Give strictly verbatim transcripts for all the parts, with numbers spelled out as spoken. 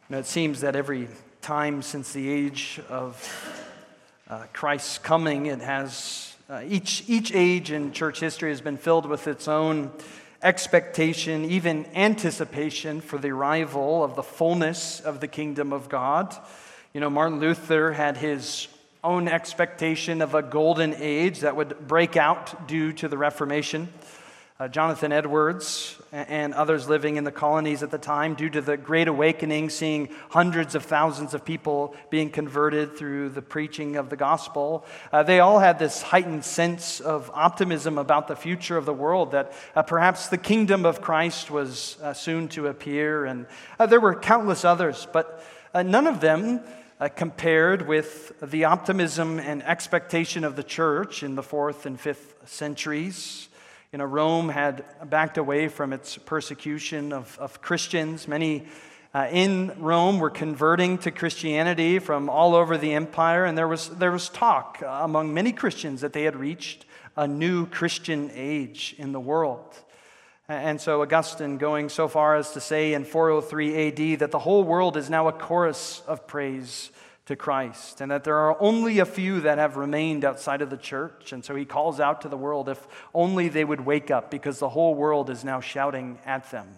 You know, it seems that every time since the age of uh, Christ's coming, it has uh, each each age in church history has been filled with its own expectation, even anticipation for the arrival of the fullness of the kingdom of God. You know, Martin Luther had his own expectation of a golden age that would break out due to the Reformation. Uh, Jonathan Edwards and others living in the colonies at the time, due to the Great Awakening, seeing hundreds of thousands of people being converted through the preaching of the gospel, uh, they all had this heightened sense of optimism about the future of the world, that uh, perhaps the kingdom of Christ was uh, soon to appear. And uh, there were countless others, but uh, none of them uh, compared with the optimism and expectation of the church in the fourth and fifth centuries. You know, Rome had backed away from its persecution of, of Christians. Many uh, in Rome were converting to Christianity from all over the empire, and there was there was talk among many Christians that they had reached a new Christian age in the world. And so Augustine going so far as to say in four oh three A D that the whole world is now a chorus of praise to Christ, and that there are only a few that have remained outside of the church. And so he calls out to the world, if only they would wake up, because the whole world is now shouting at them.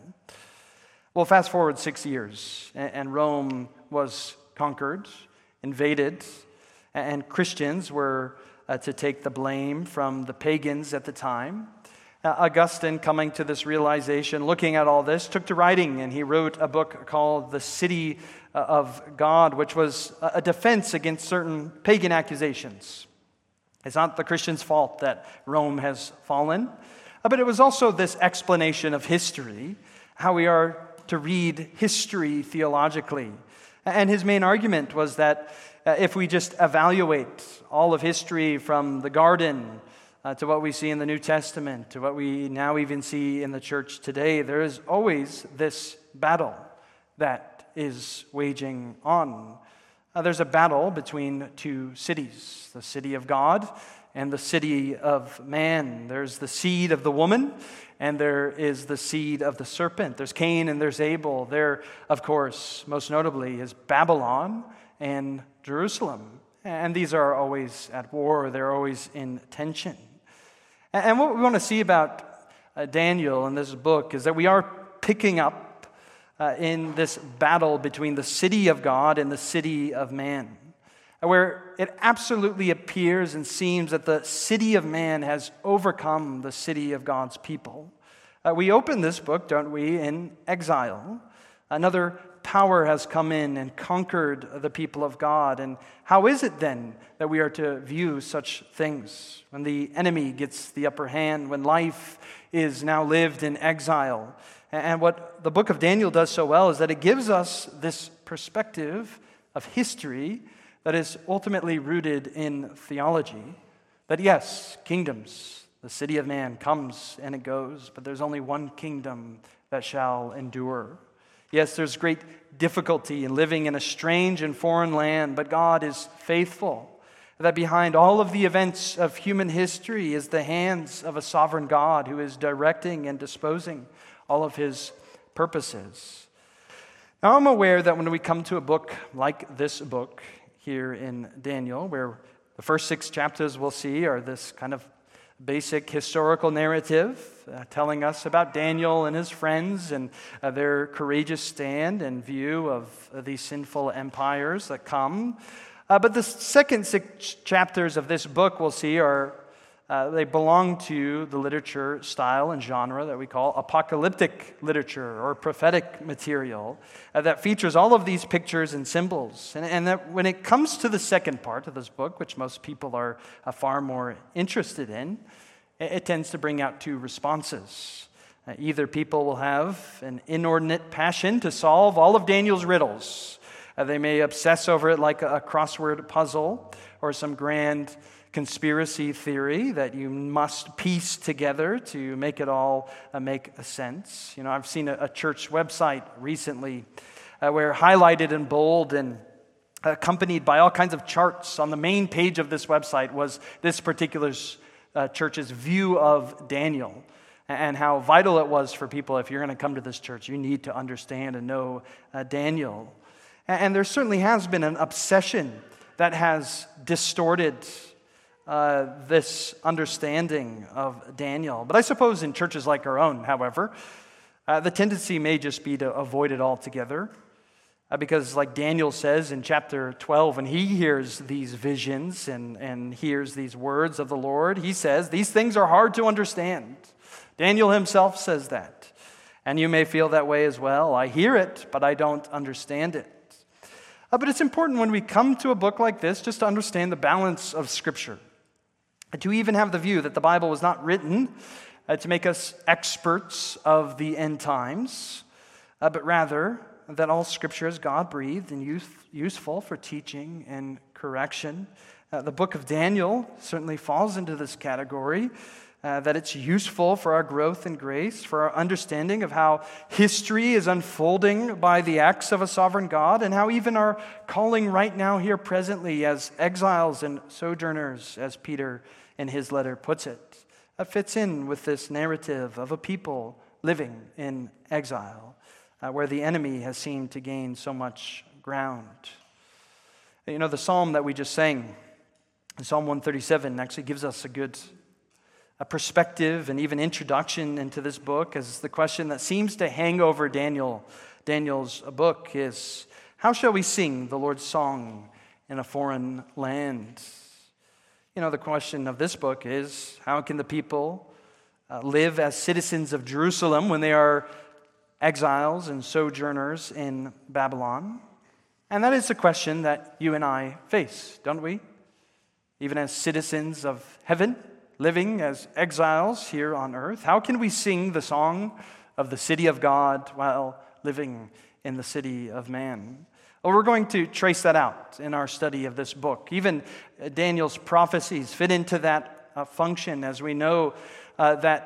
Well, fast forward six years, and Rome was conquered, invaded, and Christians were uh, to take the blame from the pagans at the time. Uh, Augustine, coming to this realization, looking at all this, took to writing, and he wrote a book called The City of God, which was a defense against certain pagan accusations. It's not the Christians' fault that Rome has fallen, but it was also this explanation of history, how we are to read history theologically. And his main argument was that if we just evaluate all of history from the garden uh, to what we see in the New Testament, to what we now even see in the church today, there is always this battle that is waging on. Uh, there's a battle between two cities, the city of God and the city of man. There's the seed of the woman, and there is the seed of the serpent. There's Cain and there's Abel. There, of course, most notably is Babylon and Jerusalem. And these are always at war. They're always in tension. And what we want to see about uh, Daniel in this book is that we are picking up Uh, in this battle between the city of God and the city of man, where it absolutely appears and seems that the city of man has overcome the city of God's people. Uh, we open this book, don't we, in exile. Another power has come in and conquered the people of God. And how is it then that we are to view such things when the enemy gets the upper hand, when life is now lived in exile? And what the book of Daniel does so well is that it gives us this perspective of history that is ultimately rooted in theology. That yes, kingdoms, the city of man comes and it goes, but there's only one kingdom that shall endure. Yes, there's great difficulty in living in a strange and foreign land, but God is faithful. That behind all of the events of human history is the hands of a sovereign God who is directing and disposing all of his purposes. Now, I'm aware that when we come to a book like this book here in Daniel, where the first six chapters we'll see are this kind of basic historical narrative uh, telling us about Daniel and his friends and uh, their courageous stand and view of uh, these sinful empires that come. Uh, but the second six chapters of this book we'll see are Uh, they belong to the literature style and genre that we call apocalyptic literature or prophetic material uh, that features all of these pictures and symbols. And, and that when it comes to the second part of this book, which most people are uh, far more interested in, it, it tends to bring out two responses. Uh, either people will have an inordinate passion to solve all of Daniel's riddles. Uh, they may obsess over it like a, a crossword puzzle or some grand conspiracy theory that you must piece together to make it all uh, make a sense. You know, I've seen a, a church website recently uh, where highlighted in bold and accompanied by all kinds of charts on the main page of this website was this particular uh, church's view of Daniel and how vital it was for people, if you're going to come to this church, you need to understand and know uh, Daniel. And there certainly has been an obsession that has distorted uh, this understanding of Daniel. But I suppose in churches like our own, however, uh, the tendency may just be to avoid it altogether. Uh, because like Daniel says in chapter twelve, when he hears these visions and, and hears these words of the Lord, he says, these things are hard to understand. Daniel himself says that. And you may feel that way as well. I hear it, but I don't understand it. Uh, but it's important when we come to a book like this just to understand the balance of Scripture. To even have the view that the Bible was not written uh, to make us experts of the end times, uh, but rather that all Scripture is God-breathed and use, useful for teaching and correction. Uh, the book of Daniel certainly falls into this category, uh, that it's useful for our growth in grace, for our understanding of how history is unfolding by the acts of a sovereign God, and how even our calling right now here presently as exiles and sojourners, as Peter in his letter puts it, uh, fits in with this narrative of a people living in exile, Uh, where the enemy has seemed to gain so much ground. You know, the psalm that we just sang, Psalm one thirty-seven, actually gives us a good a perspective and even introduction into this book, as the question that seems to hang over Daniel, Daniel's book is, how shall we sing the Lord's song in a foreign land? You know, the question of this book is, how can the people uh, live as citizens of Jerusalem when they are exiles and sojourners in Babylon? And that is a question that you and I face, don't we? Even as citizens of heaven, living as exiles here on earth, how can we sing the song of the city of God while living in the city of man? Well, we're going to trace that out in our study of this book. Even Daniel's prophecies fit into that uh, function, as we know uh, that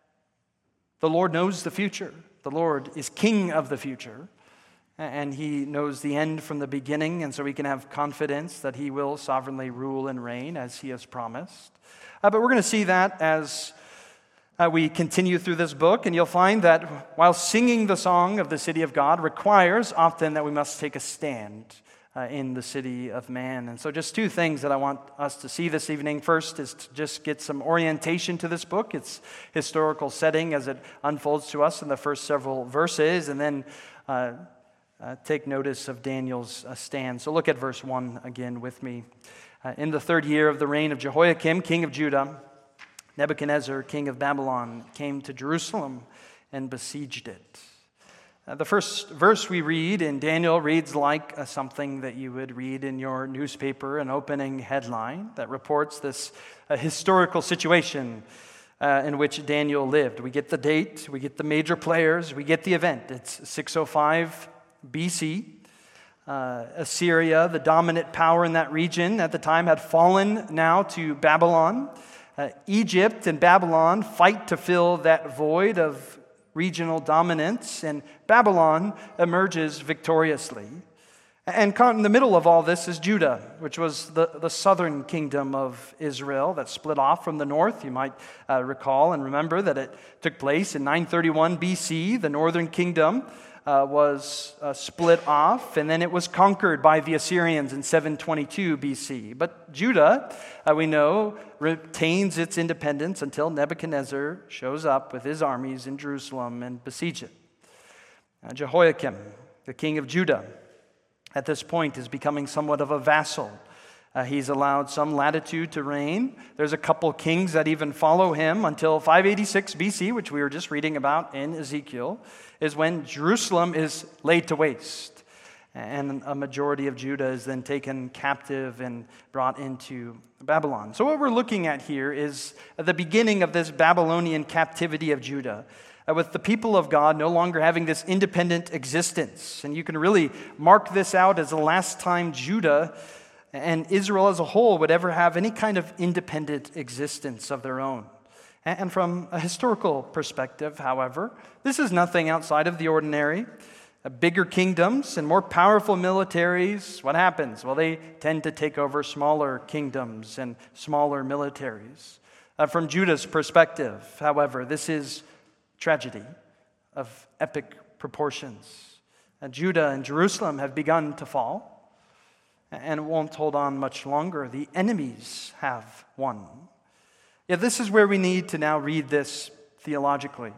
the Lord knows the future. The Lord is king of the future, and he knows the end from the beginning, and so we can have confidence that he will sovereignly rule and reign as he has promised. Uh, but we're going to see that as uh, we continue through this book, and you'll find that while singing the song of the city of God requires often that we must take a stand uh, in the city of man. And so just two things that I want us to see this evening. First is to just get some orientation to this book, its historical setting as it unfolds to us in the first several verses, and then uh, uh, take notice of Daniel's uh, stand. So look at verse one again with me. Uh, in the third year of the reign of Jehoiakim, king of Judah, Nebuchadnezzar, king of Babylon, came to Jerusalem and besieged it. Uh, the first verse we read in Daniel reads like uh, something that you would read in your newspaper, an opening headline that reports this uh, historical situation uh, in which Daniel lived. We get the date, we get the major players, we get the event. It's six oh five B C. Uh, Assyria, the dominant power in that region at the time, had fallen now to Babylon. Uh, Egypt and Babylon fight to fill that void of regional dominance, and Babylon emerges victoriously. And caught in the middle of all this is Judah, which was the, the southern kingdom of Israel that split off from the north. You might uh, recall and remember that it took place in nine thirty-one B C. The northern kingdom uh, was uh, split off, and then it was conquered by the Assyrians in seven twenty-two B C. But Judah, uh, we know, retains its independence until Nebuchadnezzar shows up with his armies in Jerusalem and besiege it. Uh, Jehoiakim, the king of Judah, at this point is becoming somewhat of a vassal. Uh, he's allowed some latitude to reign. There's a couple kings that even follow him until five eighty-six B C, which we were just reading about in Ezekiel, is when Jerusalem is laid to waste. And a majority of Judah is then taken captive and brought into Babylon. So what we're looking at here is the beginning of this Babylonian captivity of Judah, Uh, with the people of God no longer having this independent existence. And you can really mark this out as the last time Judah and Israel as a whole would ever have any kind of independent existence of their own. And from a historical perspective, however, this is nothing outside of the ordinary. Uh, bigger kingdoms and more powerful militaries, what happens? Well, they tend to take over smaller kingdoms and smaller militaries. Uh, from Judah's perspective, however, this is tragedy of epic proportions. Uh, Judah and Jerusalem have begun to fall, and it won't hold on much longer. The enemies have won. Yet this is where we need to now read this theologically.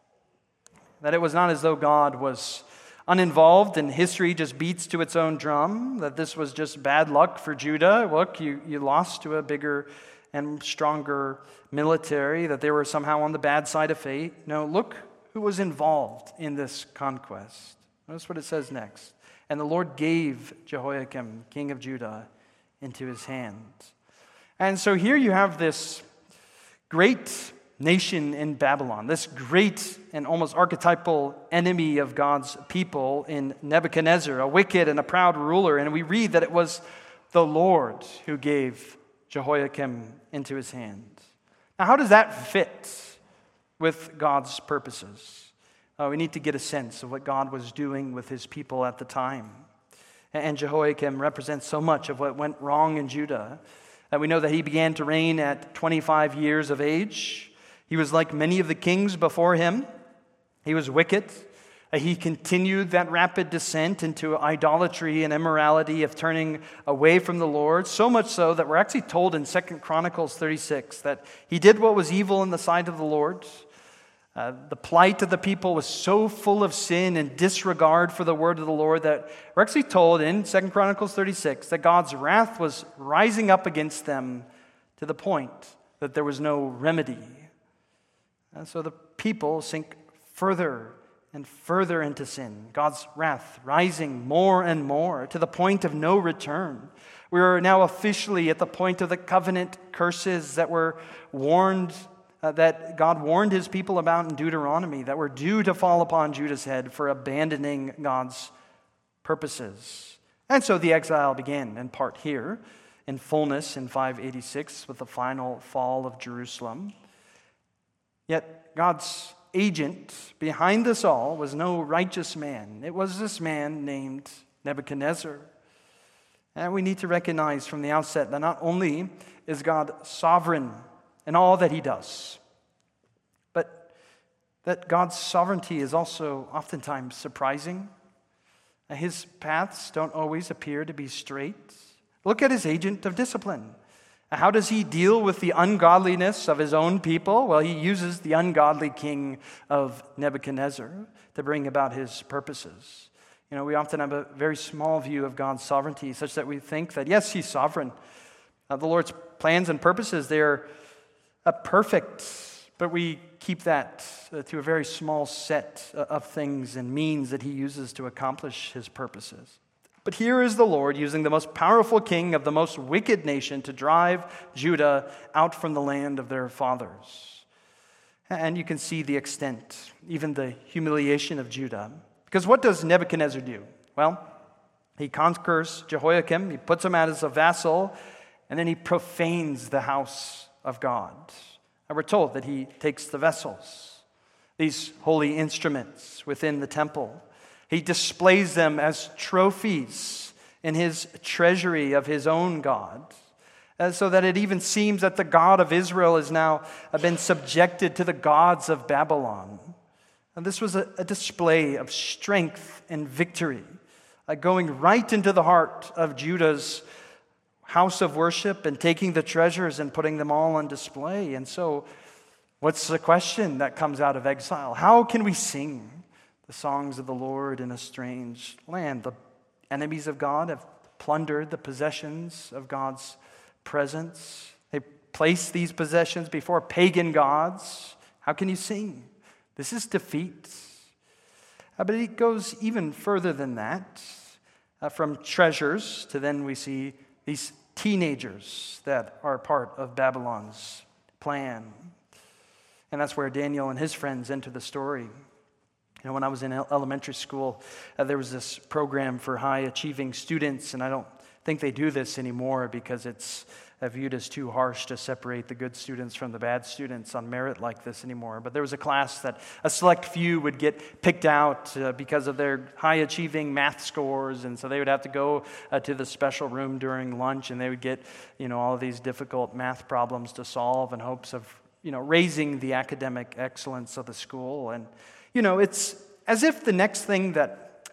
That it was not as though God was uninvolved and history just beats to its own drum, that this was just bad luck for Judah. Look, you, you lost to a bigger and stronger military, that they were somehow on the bad side of fate. No, look who was involved in this conquest. Notice what it says next. And the Lord gave Jehoiakim, king of Judah, into his hands. And so here you have this great nation in Babylon, this great and almost archetypal enemy of God's people in Nebuchadnezzar, a wicked and a proud ruler. And we read that it was the Lord who gave Jehoiakim into his hands. Now, how does that fit with God's purposes? Uh, we need to get a sense of what God was doing with his people at the time. And Jehoiakim represents so much of what went wrong in Judah. Uh, we know that he began to reign at twenty-five years of age. He was like many of the kings before him. He was wicked. He continued that rapid descent into idolatry and immorality of turning away from the Lord, so much so that we're actually told in Second Chronicles thirty-six that he did what was evil in the sight of the Lord. Uh, the plight of the people was so full of sin and disregard for the word of the Lord that we're actually told in Second Chronicles thirty-six that God's wrath was rising up against them to the point that there was no remedy. And so the people sink further and further into sin, God's wrath rising more and more to the point of no return. We are now officially at the point of the covenant curses that were warned, uh, that God warned his people about in Deuteronomy, that were due to fall upon Judah's head for abandoning God's purposes. And so the exile began in part here, in fullness in five eighty-six with the final fall of Jerusalem. Yet God's agent behind this all was no righteous man. It was this man named Nebuchadnezzar. And we need to recognize from the outset that not only is God sovereign in all that he does, but that God's sovereignty is also oftentimes surprising. His paths don't always appear to be straight. Look at his agent of discipline. How does he deal with the ungodliness of his own people? Well, he uses the ungodly king of Nebuchadnezzar to bring about his purposes. You know, we often have a very small view of God's sovereignty, such that we think that, yes, he's sovereign. Uh, the Lord's plans and purposes, they're uh, perfect, but we keep that uh, to a very small set uh, of things and means that he uses to accomplish his purposes. But here is the Lord using the most powerful king of the most wicked nation to drive Judah out from the land of their fathers. And you can see the extent, even the humiliation of Judah. Because what does Nebuchadnezzar do? Well, he conquers Jehoiakim, he puts him as a vassal, and then he profanes the house of God. And we're told that he takes the vessels, these holy instruments within the temple. He displays them as trophies in his treasury of his own God, uh, so that it even seems that the God of Israel has now been subjected to the gods of Babylon. And this was a, a display of strength and victory, uh, going right into the heart of Judah's house of worship and taking the treasures and putting them all on display. And so, what's the question that comes out of exile? How can we sing the songs of the Lord in a strange land? The enemies of God have plundered the possessions of God's presence. They place these possessions before pagan gods. How can you sing? This is defeat. Uh, but it goes even further than that. Uh, from treasures to then we see these teenagers that are part of Babylon's plan. And that's where Daniel and his friends enter the story. You know, when I was in elementary school, uh, there was this program for high-achieving students, and I don't think they do this anymore because it's uh, viewed as too harsh to separate the good students from the bad students on merit like this anymore. But there was a class that a select few would get picked out uh, because of their high-achieving math scores, and so they would have to go uh, to the special room during lunch, and they would get, you know, all of these difficult math problems to solve in hopes of, you know, raising the academic excellence of the school. And you know, it's as if the next thing that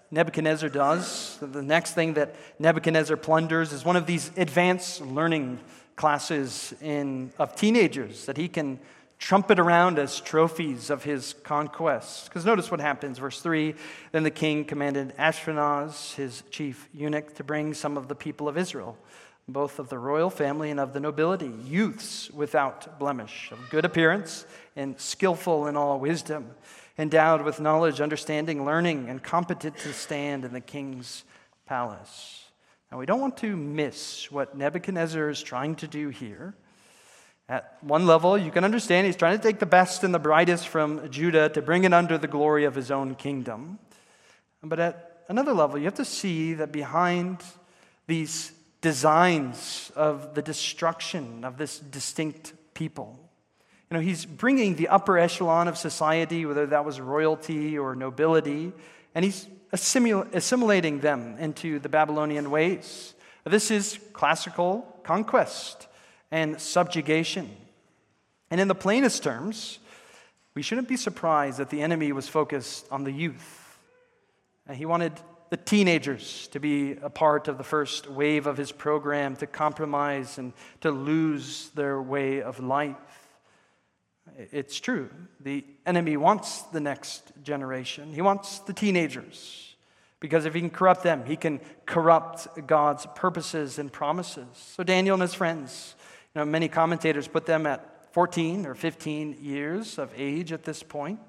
Nebuchadnezzar does, the next thing that Nebuchadnezzar plunders, is one of these advanced learning classes in, of teenagers that he can trumpet around as trophies of his conquests. Because notice what happens, verse three, then the king commanded Ashpenaz, his chief eunuch, to bring some of the people of Israel, both of the royal family and of the nobility, youths without blemish, of good appearance and skillful in all wisdom, endowed with knowledge, understanding, learning, and competent to stand in the king's palace. Now, we don't want to miss what Nebuchadnezzar is trying to do here. At one level, you can understand he's trying to take the best and the brightest from Judah to bring it under the glory of his own kingdom. But at another level, you have to see that behind these designs of the destruction of this distinct people, you know, he's bringing the upper echelon of society, whether that was royalty or nobility, and he's assimil- assimilating them into the Babylonian ways. This is classical conquest and subjugation. And in the plainest terms, we shouldn't be surprised that the enemy was focused on the youth. And he wanted the teenagers to be a part of the first wave of his program, to compromise and to lose their way of life. It's true. The enemy wants the next generation. He wants the teenagers. Because if he can corrupt them, he can corrupt God's purposes and promises. So Daniel and his friends, you know, many commentators put them at fourteen or fifteen years of age at this point.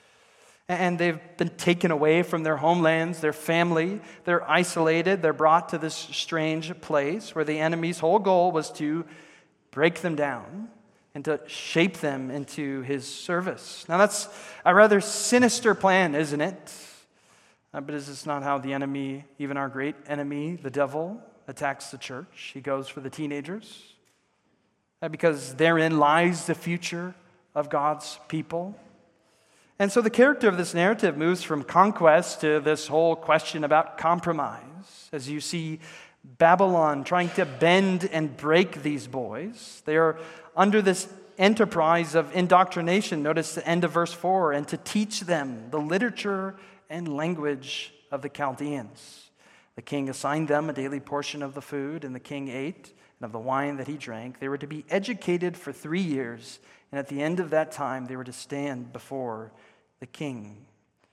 And they've been taken away from their homelands, their family. They're isolated. They're brought to this strange place where the enemy's whole goal was to break them down and to shape them into his service. Now, that's a rather sinister plan, isn't it? Uh, but is this not how the enemy, even our great enemy, the devil, attacks the church? He goes for the teenagers. Uh, because therein lies the future of God's people. And so the character of this narrative moves from conquest to this whole question about compromise. As you see Babylon trying to bend and break these boys, they are under this enterprise of indoctrination. Notice the end of verse four, and to teach them the literature and language of the Chaldeans. The king assigned them a daily portion of the food, and the king ate, and of the wine that he drank. They were to be educated for three years, and at the end of that time, they were to stand before the king.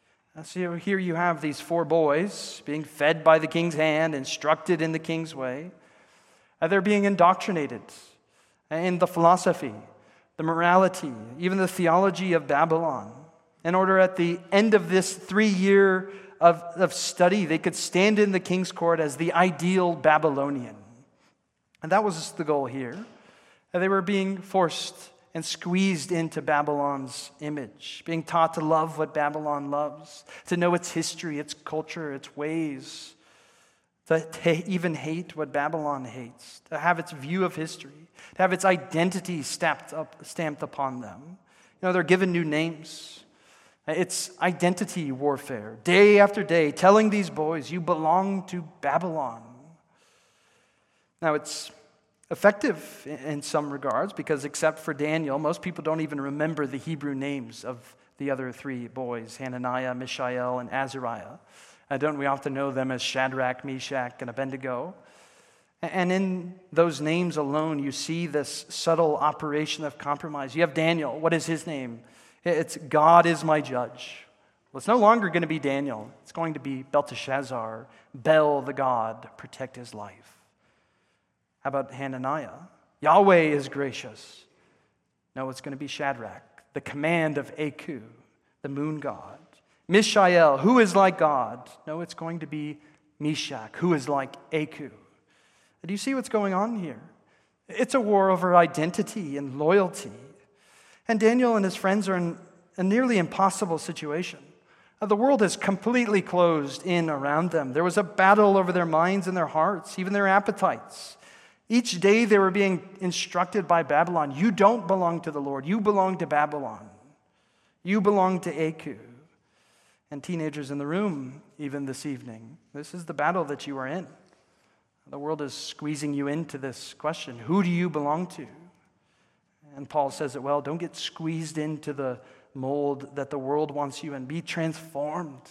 So here you have these four boys being fed by the king's hand, instructed in the king's way. They're being indoctrinated in the philosophy, the morality, even the theology of Babylon, in order at the end of this three year of, of study, they could stand in the king's court as the ideal Babylonian. And that was the goal here. And they were being forced and squeezed into Babylon's image, being taught to love what Babylon loves, to know its history, its culture, its ways, to even hate what Babylon hates, to have its view of history, to have its identity stamped up, stamped upon them. You know, they're given new names. It's identity warfare, day after day, telling these boys, you belong to Babylon. Now, it's effective in some regards because except for Daniel, most people don't even remember the Hebrew names of the other three boys, Hananiah, Mishael, and Azariah. Uh, don't we often know them as Shadrach, Meshach, and Abednego? And in those names alone, you see this subtle operation of compromise. You have Daniel. What is his name? It's God is my judge. Well, it's no longer going to be Daniel. It's going to be Belteshazzar, Bel the God, protect his life. How about Hananiah? Yahweh is gracious. No, it's going to be Shadrach, the command of Aku, the moon god. Mishael, who is like God? No, it's going to be Meshach, who is like Aku. Do you see what's going on here? It's a war over identity and loyalty. And Daniel and his friends are in a nearly impossible situation. The world is completely closed in around them. There was a battle over their minds and their hearts, even their appetites. Each day they were being instructed by Babylon. You don't belong to the Lord. You belong to Babylon. You belong to Aku. And teenagers in the room, even this evening, this is the battle that you are in. The world is squeezing you into this question. Who do you belong to? And Paul says it well, don't get squeezed into the mold that the world wants you in. Be transformed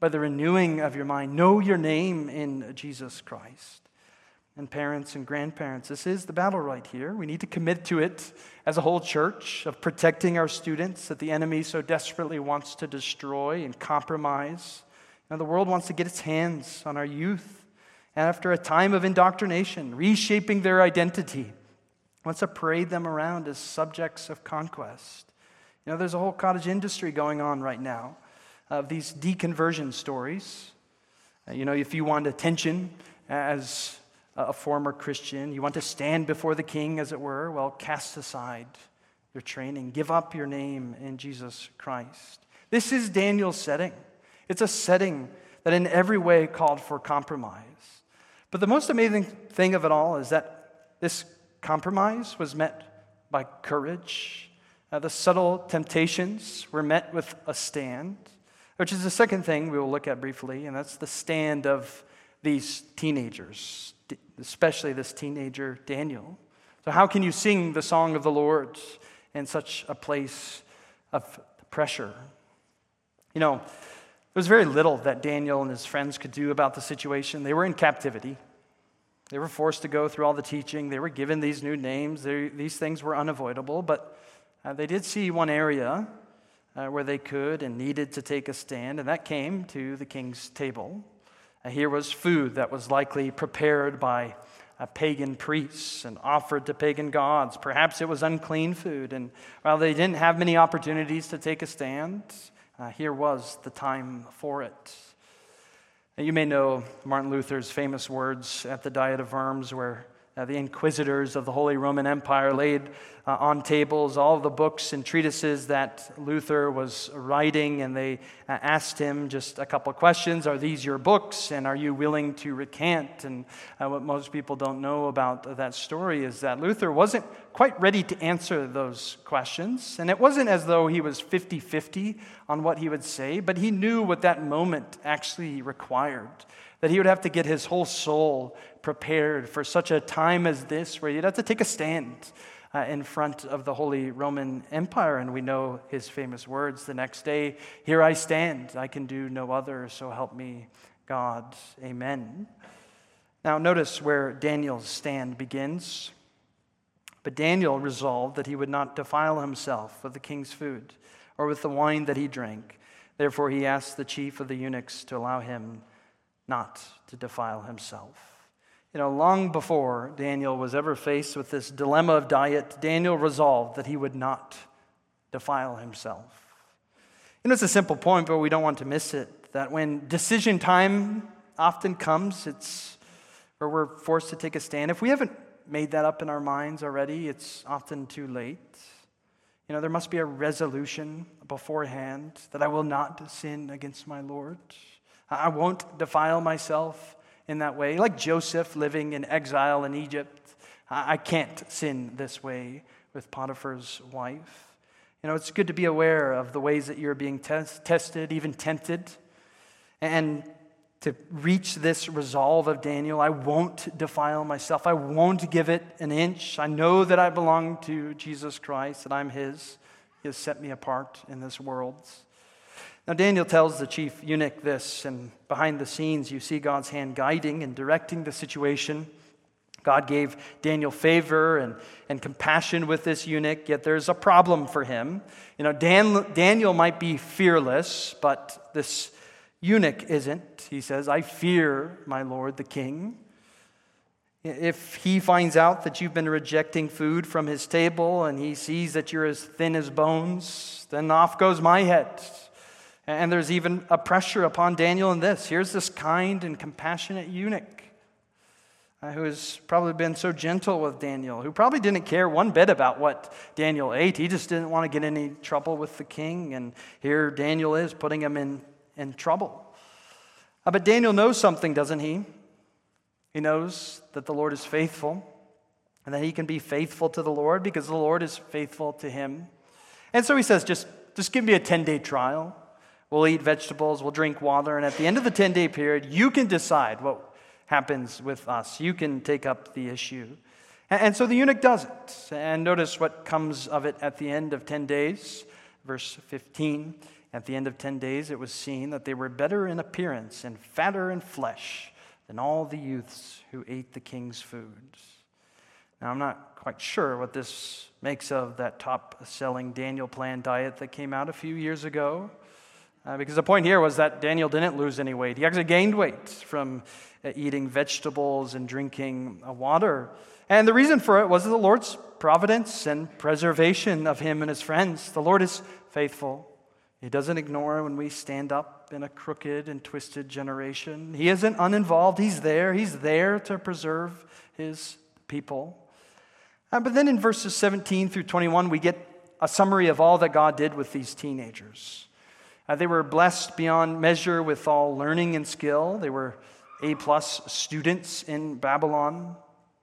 by the renewing of your mind. Know your name in Jesus Christ. And parents and grandparents, this is the battle right here. We need to commit to it as a whole church of protecting our students that the enemy so desperately wants to destroy and compromise. Now, the world wants to get its hands on our youth. And after a time of indoctrination, reshaping their identity, wants to parade them around as subjects of conquest. You know, there's a whole cottage industry going on right now of these deconversion stories. Uh, you know, if you want attention as a former Christian, you want to stand before the king, as it were, well, cast aside your training. Give up your name in Jesus Christ. This is Daniel's setting. It's a setting that in every way called for compromise. But the most amazing thing of it all is that this compromise was met by courage. Uh, the subtle temptations were met with a stand, which is the second thing we will look at briefly, and that's the stand of these teenagers, especially this teenager, Daniel. So how can you sing the song of the Lord in such a place of pressure? You know, there was very little that Daniel and his friends could do about the situation. They were in captivity. They were forced to go through all the teaching. They were given these new names. They, these things were unavoidable, but uh, they did see one area uh, where they could and needed to take a stand, and that came to the king's table. Uh, here was food that was likely prepared by uh, pagan priests and offered to pagan gods. Perhaps it was unclean food, and while they didn't have many opportunities to take a stand, uh, here was the time for it. You may know Martin Luther's famous words at the Diet of Worms, where uh, the inquisitors of the Holy Roman Empire laid uh, on tables all of the books and treatises that Luther was writing, and they uh, asked him just a couple of questions. Are these your books, and are you willing to recant? And uh, what most people don't know about that story is that Luther wasn't quite ready to answer those questions, and it wasn't as though he was fifty-fifty on what he would say, but he knew what that moment actually required, that he would have to get his whole soul prepared for such a time as this, where he'd have to take a stand uh, in front of the Holy Roman Empire. And we know his famous words the next day, "Here I stand, I can do no other, so help me God, amen." Now notice where Daniel's stand begins. But Daniel resolved that he would not defile himself with the king's food or with the wine that he drank. Therefore he asked the chief of the eunuchs to allow him not to defile himself. You know, long before Daniel was ever faced with this dilemma of diet, Daniel resolved that he would not defile himself. You know, it's a simple point, but we don't want to miss it, that when decision time often comes, it's where we're forced to take a stand. If we haven't made that up in our minds already, it's often too late. You know, there must be a resolution beforehand that I will not sin against my Lord. I won't defile myself in that way. Like Joseph living in exile in Egypt, I can't sin this way with Potiphar's wife. You know, it's good to be aware of the ways that you're being test- tested, even tempted, and to reach this resolve of Daniel. I won't defile myself. I won't give it an inch. I know that I belong to Jesus Christ, that I'm his. He has set me apart in this world. Now, Daniel tells the chief eunuch this, and behind the scenes, you see God's hand guiding and directing the situation. God gave Daniel favor and, and compassion with this eunuch, yet there's a problem for him. You know, Dan, Daniel might be fearless, but this eunuch isn't. He says, I fear my lord the king. If he finds out that you've been rejecting food from his table and he sees that you're as thin as bones, then off goes my head. And there's even a pressure upon Daniel in this. Here's this kind and compassionate eunuch uh, who has probably been so gentle with Daniel, who probably didn't care one bit about what Daniel ate. He just didn't want to get any trouble with the king. And here Daniel is putting him in, in trouble. Uh, but Daniel knows something, doesn't he? He knows that the Lord is faithful and that he can be faithful to the Lord because the Lord is faithful to him. And so he says, just, just give me a ten-day trial. We'll eat vegetables, we'll drink water, and at the end of the ten-day period, you can decide what happens with us. You can take up the issue. And, and so the eunuch does it. And notice what comes of it at the end of ten days. Verse fifteen, At the end of ten days, it was seen that they were better in appearance and fatter in flesh than all the youths who ate the king's food. Now, I'm not quite sure what this makes of that top-selling Daniel Plan diet that came out a few years ago, uh, because the point here was that Daniel didn't lose any weight. He actually gained weight from uh, eating vegetables and drinking uh, water. And the reason for it was the Lord's providence and preservation of him and his friends. The Lord is faithful. He doesn't ignore when we stand up in a crooked and twisted generation. He isn't uninvolved. He's there. He's there to preserve his people. Uh, but then in verses seventeen through twenty-one, we get a summary of all that God did with these teenagers. Uh, they were blessed beyond measure with all learning and skill. They were A-plus students in Babylon.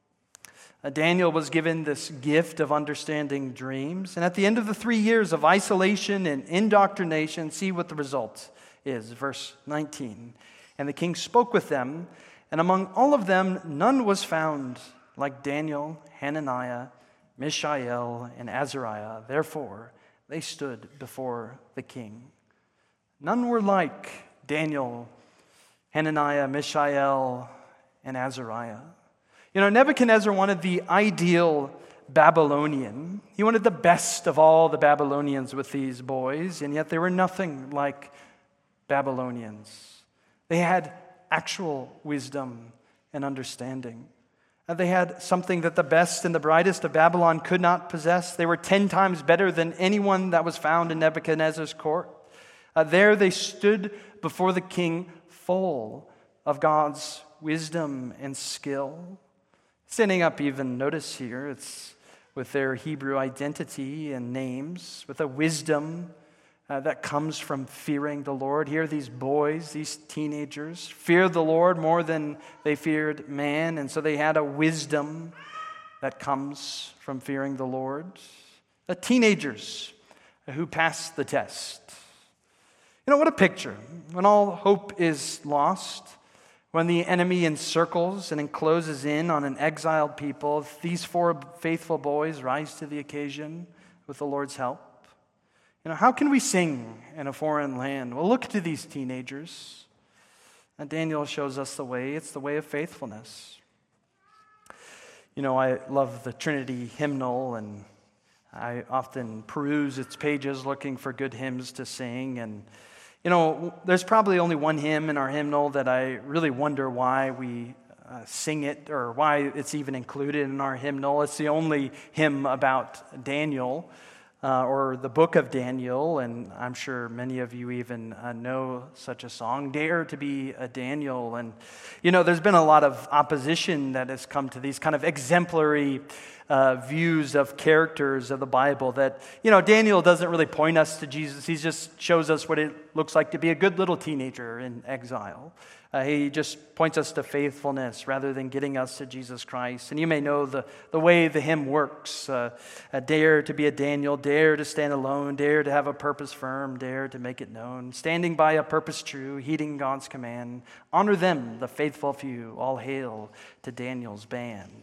Uh, Daniel was given this gift of understanding dreams. And at the end of the three years of isolation and indoctrination, see what the result is. Verse nineteen. And the king spoke with them, and among all of them none was found like Daniel, Hananiah, Mishael, and Azariah. Therefore, they stood before the king. None were like Daniel, Hananiah, Mishael, and Azariah. You know, Nebuchadnezzar wanted the ideal Babylonian. He wanted the best of all the Babylonians with these boys, and yet they were nothing like Babylonians. They had actual wisdom and understanding. And they had something that the best and the brightest of Babylon could not possess. They were ten times better than anyone that was found in Nebuchadnezzar's court. Uh, there they stood before the king full of God's wisdom and skill. Standing up even, notice here, it's with their Hebrew identity and names, with a wisdom uh, that comes from fearing the Lord. Here these boys, these teenagers, feared the Lord more than they feared man, and so they had a wisdom that comes from fearing the Lord. The teenagers who passed the test. You know, what a picture. When all hope is lost, when the enemy encircles and encloses in on an exiled people, these four faithful boys rise to the occasion with the Lord's help. You know, how can we sing in a foreign land? Well, look to these teenagers. And Daniel shows us the way. It's the way of faithfulness. You know, I love the Trinity hymnal, and I often peruse its pages looking for good hymns to sing. And you know, there's probably only one hymn in our hymnal that I really wonder why we uh, sing it or why it's even included in our hymnal. It's the only hymn about Daniel uh, or the book of Daniel, and I'm sure many of you even uh, know such a song, Dare to be a Daniel. And, you know, there's been a lot of opposition that has come to these kind of exemplary Uh, views of characters of the Bible that, you know, Daniel doesn't really point us to Jesus. He just shows us what it looks like to be a good little teenager in exile. Uh, he just points us to faithfulness rather than getting us to Jesus Christ. And you may know the, the way the hymn works. Uh, uh, dare to be a Daniel, dare to stand alone, dare to have a purpose firm, dare to make it known. Standing by a purpose true, heeding God's command. Honor them, the faithful few. All hail to Daniel's band.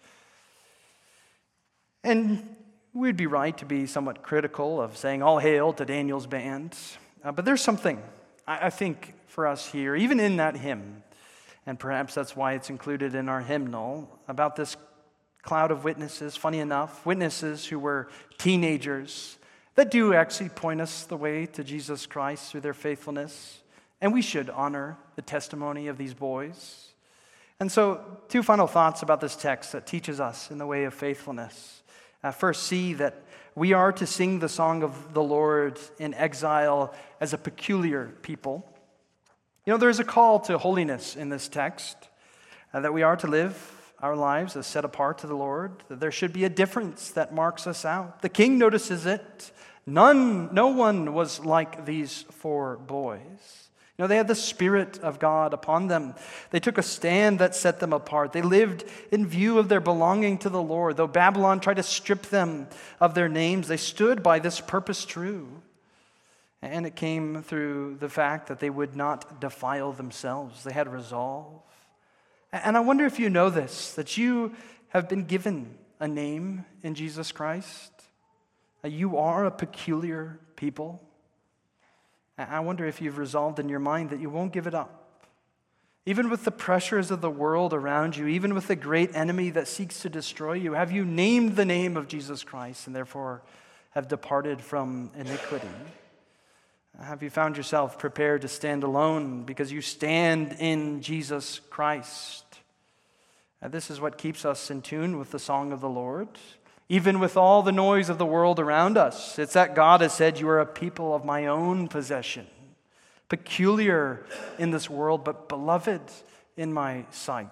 And we'd be right to be somewhat critical of saying all hail to Daniel's band. Uh, but there's something, I, I think, for us here, even in that hymn, and perhaps that's why it's included in our hymnal, about this cloud of witnesses, funny enough, witnesses who were teenagers that do actually point us the way to Jesus Christ through their faithfulness. And we should honor the testimony of these boys. And so, two final thoughts about this text that teaches us in the way of faithfulness. Uh, first, see that we are to sing the song of the Lord in exile as a peculiar people. You know, there's a call to holiness in this text, uh, that we are to live our lives as set apart to the Lord, that there should be a difference that marks us out. The king notices it. None, no one was like these four boys. You know, they had the Spirit of God upon them. They took a stand that set them apart. They lived in view of their belonging to the Lord. Though Babylon tried to strip them of their names, they stood by this purpose true. And it came through the fact that they would not defile themselves. They had resolve. And I wonder if you know this, that you have been given a name in Jesus Christ. You are a peculiar people. I wonder if you've resolved in your mind that you won't give it up. Even with the pressures of the world around you, even with the great enemy that seeks to destroy you, have you named the name of Jesus Christ and therefore have departed from iniquity? Have you found yourself prepared to stand alone because you stand in Jesus Christ? And this is what keeps us in tune with the song of the Lord. Even with all the noise of the world around us, it's that God has said, you are a people of my own possession, peculiar in this world, but beloved in my sight.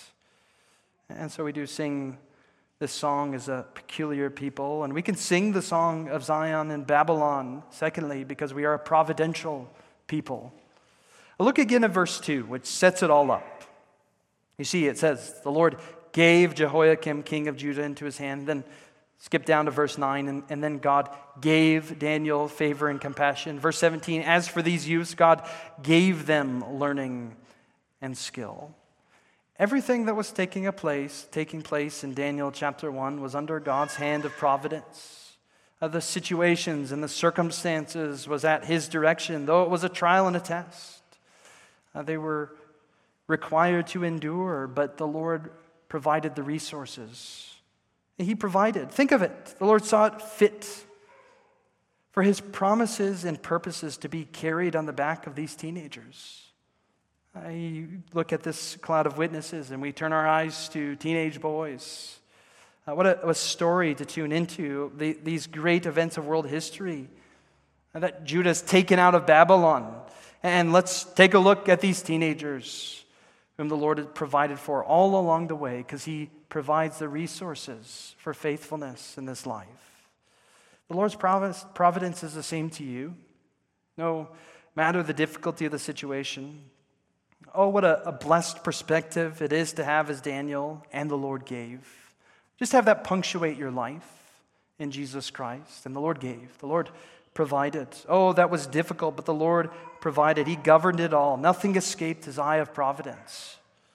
And so we do sing this song as a peculiar people, and we can sing the song of Zion and Babylon, secondly, because we are a providential people. Look again at verse two, which sets it all up. You see, it says, the Lord gave Jehoiakim, king of Judah, into his hand. Then skip down to verse nine, and, and then God gave Daniel favor and compassion. Verse seventeen, as for these youths, God gave them learning and skill. Everything that was taking a place, taking place in Daniel chapter one was under God's hand of providence. Uh, the situations and the circumstances was at his direction, though it was a trial and a test. Uh, they were required to endure, but the Lord provided the resources. He provided. Think of it. The Lord saw it fit for his promises and purposes to be carried on the back of these teenagers. I look at this cloud of witnesses and we turn our eyes to teenage boys. Uh, what a, a story to tune into, the, these great events of world history uh, that Judah's taken out of Babylon. And let's take a look at these teenagers whom the Lord has provided for all along the way, because he provides the resources for faithfulness in this life. The Lord's providence is the same to you, no matter the difficulty of the situation. Oh, what a, a blessed perspective it is to have as Daniel and the Lord gave. Just have that punctuate your life in Jesus Christ. And the Lord gave. The Lord provided. Oh, that was difficult, but the Lord provided. He governed it all. Nothing escaped his eye of providence.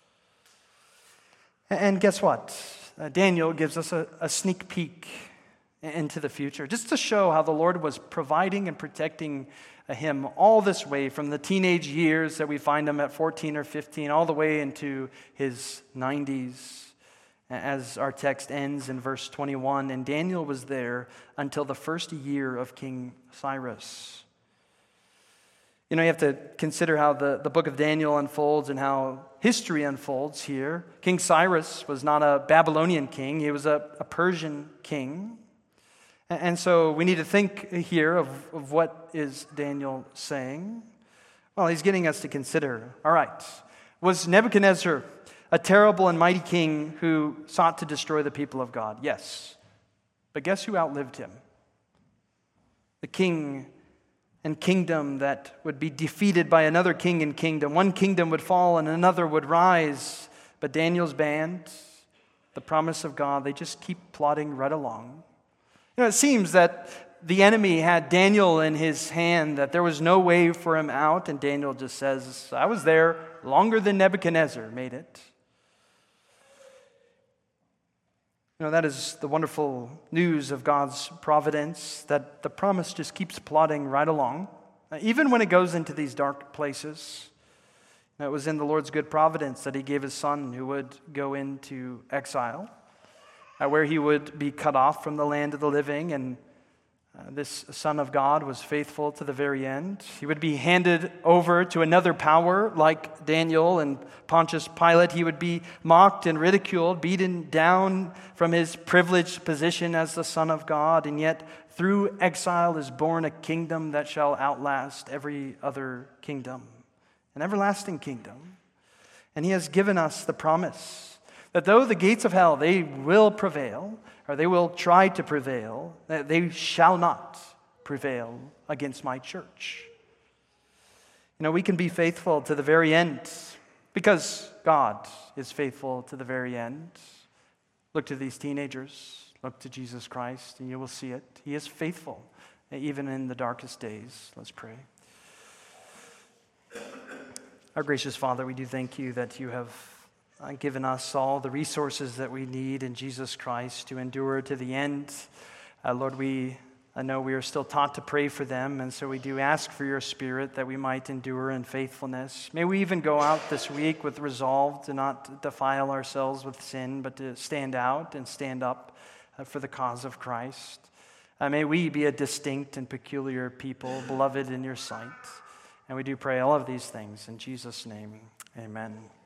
And guess what? Uh, Daniel gives us a, a sneak peek into the future, just to show how the Lord was providing and protecting him all this way from the teenage years that we find him at fourteen or fifteen, all the way into his nineties, as our text ends in verse twenty-one. And Daniel was there until the first year of King Cyrus. You know, you have to consider how the, the book of Daniel unfolds and how history unfolds here. King Cyrus was not a Babylonian king. He was a, a Persian king. And so we need to think here of, of what is Daniel saying. Well, he's getting us to consider, all right, was Nebuchadnezzar a terrible and mighty king who sought to destroy the people of God? Yes. But guess who outlived him? The king and kingdom that would be defeated by another king and kingdom. One kingdom would fall and another would rise. But Daniel's band, the promise of God, they just keep plodding right along. You know, it seems that the enemy had Daniel in his hand, that there was no way for him out, and Daniel just says, I was there longer than Nebuchadnezzar made it. You know, that is the wonderful news of God's providence, that the promise just keeps plodding right along, even when it goes into these dark places. It was in the Lord's good providence that he gave his son who would go into exile, uh, where he would be cut off from the land of the living, and uh, this Son of God was faithful to the very end. He would be handed over to another power like Daniel and Pontius Pilate. He would be mocked and ridiculed, beaten down from his privileged position as the Son of God, and yet through exile is born a kingdom that shall outlast every other kingdom, an everlasting kingdom. And he has given us the promise that though the gates of hell, they will prevail, or they will try to prevail, that they shall not prevail against my church. You know, we can be faithful to the very end because God is faithful to the very end. Look to these teenagers, look to Jesus Christ, and you will see it. He is faithful, even in the darkest days. Let's pray. Our gracious Father, we do thank you that you have given us all the resources that we need in Jesus Christ to endure to the end. Uh, Lord, we I know we are still taught to pray for them, and so we do ask for your Spirit that we might endure in faithfulness. May we even go out this week with resolve to not defile ourselves with sin, but to stand out and stand up uh, for the cause of Christ. Uh, may we be a distinct and peculiar people, beloved in your sight. And we do pray all of these things in Jesus' name. Amen.